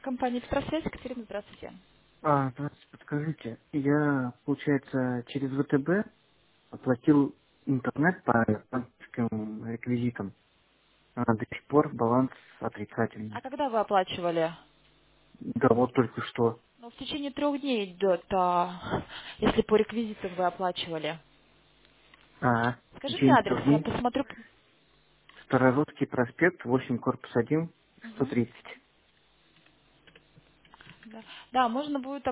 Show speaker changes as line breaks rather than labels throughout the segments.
Компания «Экстрасвязь», Екатерина, здравствуйте.
Здравствуйте, подскажите, я, получается, через ВТБ оплатил интернет по банковским реквизитам, а до сих пор баланс
А
отрицательный.
когда вы оплачивали?
Да вот только что.
Ну, в течение 3 дней идет, если по реквизитам вы оплачивали.
В
Скажите
течение
адрес,
3
я
дней
посмотрю.
Старорусский проспект, 8, корпус 1,
Мгм.
130.
Да. Да, можно будет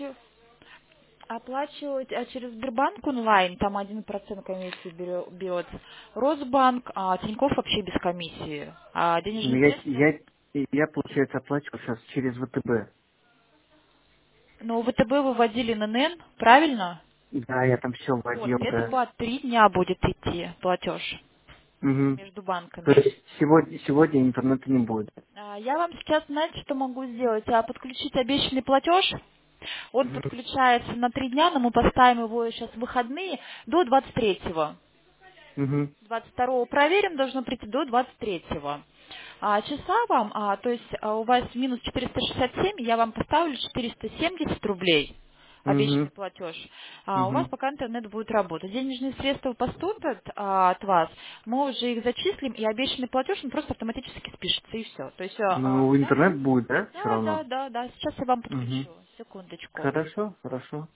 оплачивать через Сбербанк онлайн, там 1% комиссии берет. Росбанк, а Тинькофф вообще без комиссии. А
Но
денежные
я,
средства?
я, я, получается, оплачивал сейчас через ВТБ.
Ну, ВТБ выводили на НН, правильно?
Да, я там все
Вот,
вводил,
это
да.
по 3 дня будет идти платеж
Угу.
между
То
банками.
есть сегодня интернета не будет.
Я вам сейчас, знаете, что могу сделать? Подключить обещанный платеж. Он
Угу.
подключается на 3 дня, но мы поставим его сейчас в выходные до 23-го.
Угу.
22-го проверим, должно прийти до 23-го. Часа вам, то есть у вас минус 467, я вам поставлю 470 рублей
Угу.
обещанный платеж. У вас
Угу.
пока интернет будет работать. Денежные средства поступят от вас, мы уже их зачислим, и обещанный платеж он просто автоматически спишется, и все. То есть,
Ну,
да?
интернет будет, да, все
Да, да,
равно?
да, да. Сейчас я вам
Угу.
подключу. Секундочку.
Хорошо, хорошо.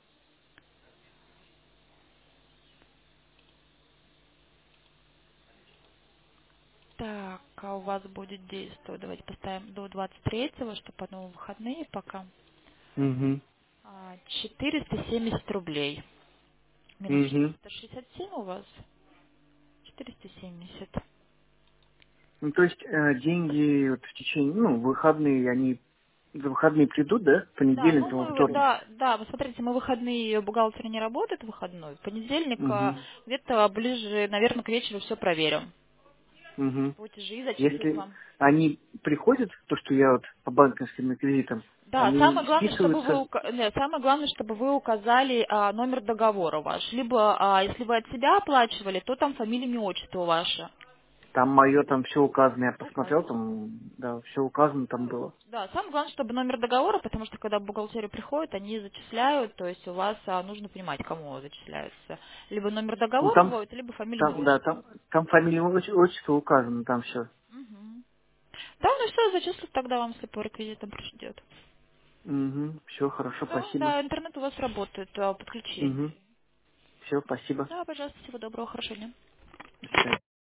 Так, а у вас будет действовать. Давайте поставим до 23-го, чтобы оно в выходные пока.
Угу.
470 рублей. Минус
Угу.
467 у вас. 470.
Ну, то есть деньги вот в течение, ну, выходные, они за выходные придут, да? В
Да,
понедельник,
ну
во
мы,
вторник.
да, вы смотрите, мы выходные, бухгалтер не работает выходной. В понедельник
Угу.
где-то ближе, наверное, к вечеру все проверим.
Угу.
Платежи зачислим
Если
вам.
они приходят, то, что я вот по банковским кредитам,
Да,
они
самое главное, чтобы вы
списываются,
нет, самое главное, чтобы вы указали номер договора ваш. Либо, если вы от себя оплачивали, то там фамилия, имя, отчество ваше.
там мое, там все указано, я посмотрел,
Указано.
там, да, все указано там было.
Да, самое главное, чтобы номер договора, потому что когда в бухгалтерию приходят, они зачисляют, то есть у вас нужно понимать, кому зачисляются. Либо номер
Ну,
договора
там,
вводят, либо фамилия, имя,
там, да,
отчество.
там фамилия, отчество указано, там все.
Мгм. Да, ну все, зачислят тогда вам, если по реквизитам придет.
Угу. Все, хорошо,
Да,
спасибо.
да, интернет у вас работает, подключение.
Угу. Все, спасибо.
Да, пожалуйста, всего доброго, хорошего дня.
До свидания.